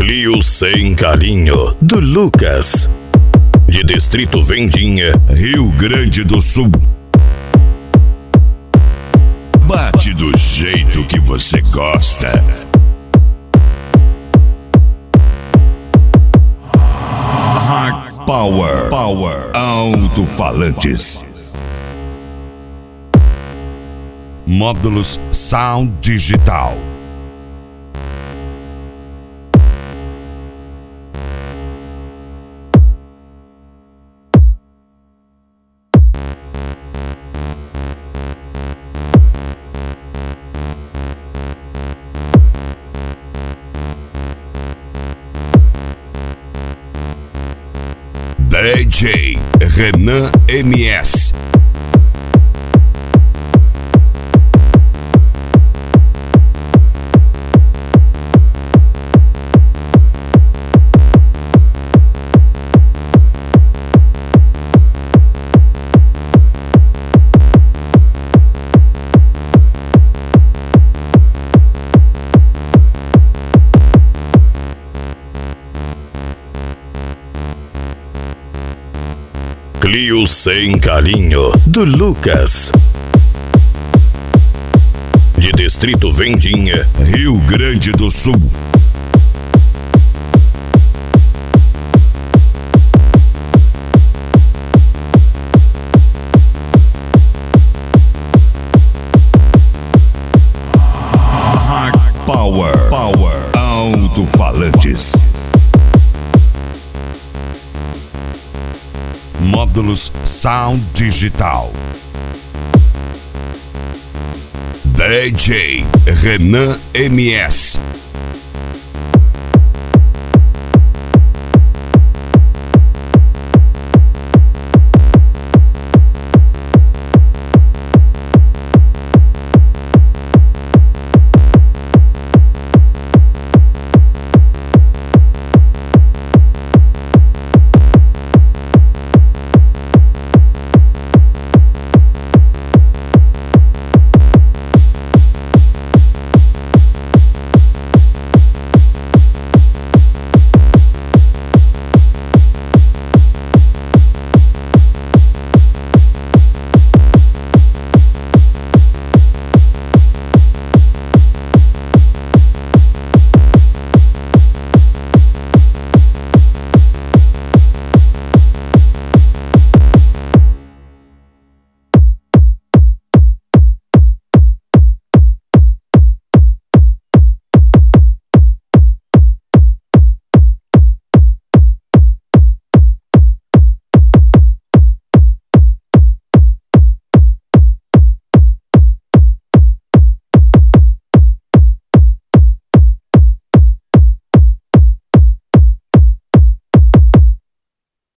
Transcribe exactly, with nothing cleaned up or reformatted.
Clio sem carinho, do Lucas, de Distrito Vendinha, Rio Grande do Sul. Bate do jeito que você gosta. Hard Power, Power, alto-falantes. Módulos Sound Digital. D J Renan M S. Clio sem carinho, do Lucas, de Distrito Vendinha, Rio Grande do Sul. Hard Power, Power, alto-falantes. Módulos Sound Digital. D J Renan M S.